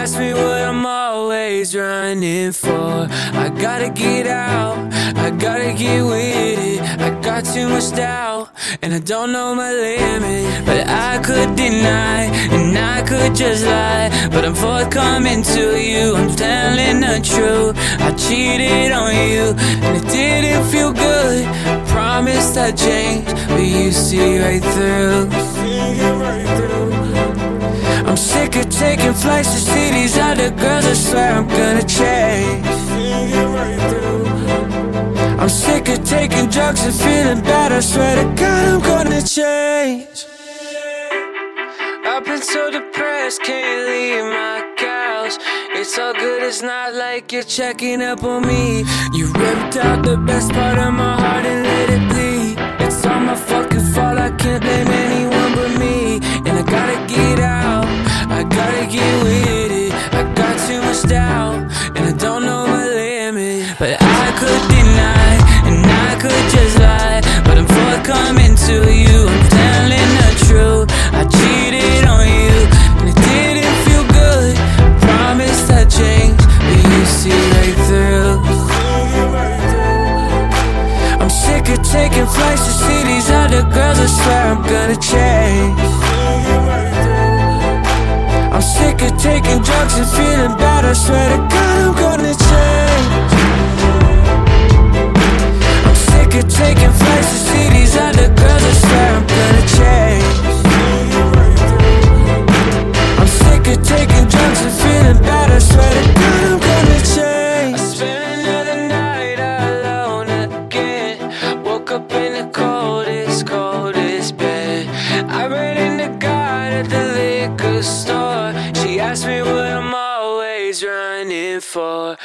ask me what I'm always running for. I gotta get out, I gotta get with it. I got too much doubt, and I don't know my limit. But I could deny, and I could just lie, but I'm forthcoming to you, I'm telling the truth. I cheated on you, and it didn't feel good. I promised I'd change, but you see right through. I'm sick of taking flights to see these other girls, I swear I'm gonna change. I'm sick of taking drugs and feeling bad, I swear to God I'm gonna change. I've been so depressed, can't leave my couch. It's all good, it's not like you're checking up on me. You ripped out the best part of my heart and let it bleed. It's all my fucking fault, I can't blame anyone but me. And I gotta get out, I gotta get with it. I got too much doubt, and I don't know my limit. But I could deny, and I could just lie, but I'm forthcoming to you, I'm telling the truth. I cheated on you, and it didn't feel good. I promised I'd change, but you see right through. I'm sick of taking flights to see these other girls, I swear I'm gonna change. I'm sick of taking drugs and feeling bad, I swear to God I'm gonna change. I'm sick of taking flights to see these other girls, I swear I'm gonna change. I'm sick of taking drugs and feeling bad, I swear to God I'm gonna change. I spent another night alone again, woke up in the coldest, coldest bed. I ran into God at the liquor store. She asked me what I'm always running for.